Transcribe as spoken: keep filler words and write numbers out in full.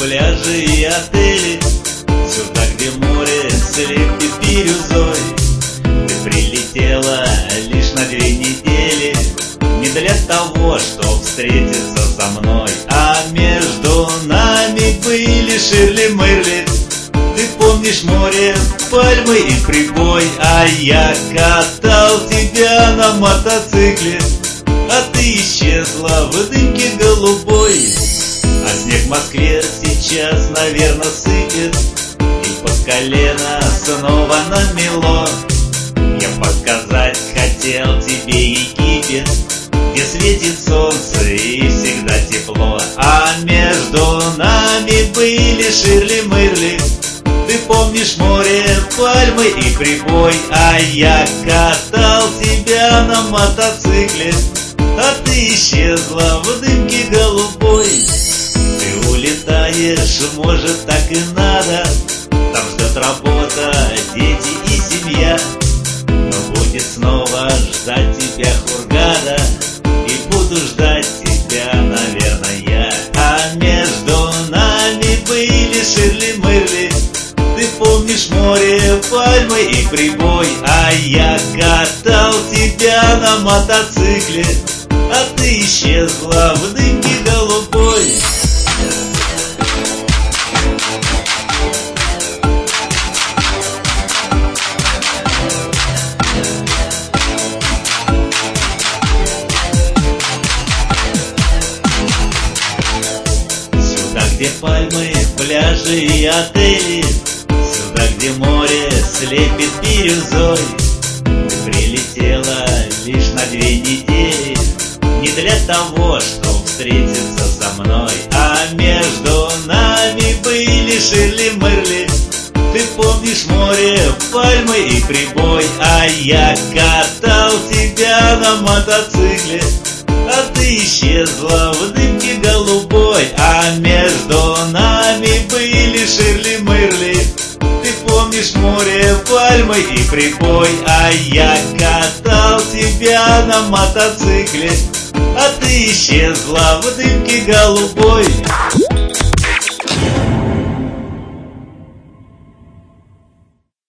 пляжи и отели, сюда, где море слепит бирюзой. Ты прилетела лишь на две недели, не для того, чтоб встретиться со мной, а между нами были Ширли Мырли. Ты помнишь море, пальмы и прибой, а я катал тебя на мотоцикле, а ты исчезла в дымке голубой. А снег в Москве сейчас, наверное, сыпет, и под колено снова намело. Я показать хотел тебе Египет, где светит солнце и всегда тепло, а между нами были Ширли Мырли. Ты помнишь море, пальмы и прибой, а я катал тебя на мотоцикле, а ты исчезла в дымке голубой. Ты улетаешь, может, так и надо, там ждет работа, дети и семья. Но будет снова ждать тебя Хургада, и буду ждать тебя, наверное, я. А между нами были Ширли Мырли. Ты помнишь море, пальмы и прибой, а я катал тебя на мотоцикле, а ты исчезла в дымке голубой. Сюда, где пальмы, пляжи и отели, сюда, где море слепит бирюзой. Ты прилетела лишь на две недели, не для того, чтоб встретиться со мной, а между нами были Ширли Мырли. Ты помнишь море, пальмы и прибой, а я катал тебя на мотоцикле, а ты исчезла в дымке голубой. А между нами были Ширли Мырли. Ты помнишь море, пальмы и прибой, а я катал тебя на мотоцикле, а ты исчезла в дымке голубой.